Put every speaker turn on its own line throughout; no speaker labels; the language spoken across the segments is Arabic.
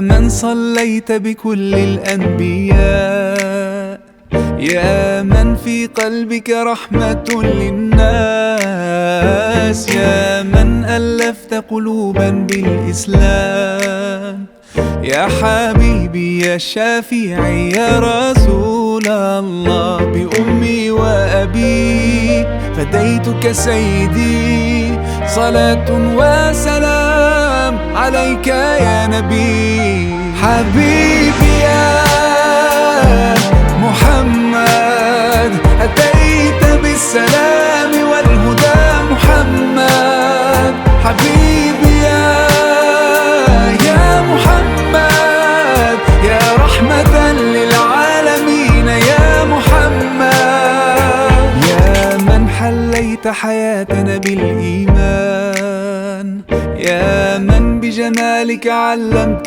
من صليت بكل الأنبياء، يا من في قلبك رحمة للناس، يا من ألفت قلوبا بالإسلام، يا حبيبي يا شافعي يا رسول الله، بأمي وأبي فديتك سيدي، صلاة وسلام عليك يا نبي. حبيبي يا محمد أتيت بالسلام والهدى محمد، حبيبي يا محمد يا رحمة للعالمين يا محمد، يا من حليت حياتنا بالإيمان، يا من بجمالك علمت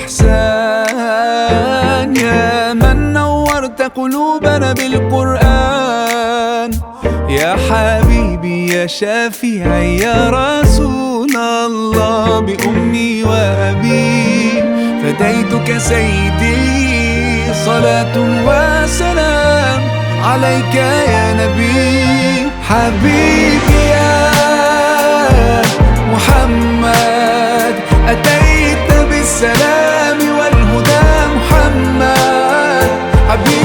الإحسان، يا من نورت قلوبنا بالقرآن، يا حبيبي يا شافعي يا رسول الله، بأمي وأبي فديتك سيدي، صلاة وسلام عليك يا نبي. حبيبي يا محمد أتيت بالسلام والهدى محمد، حبيبي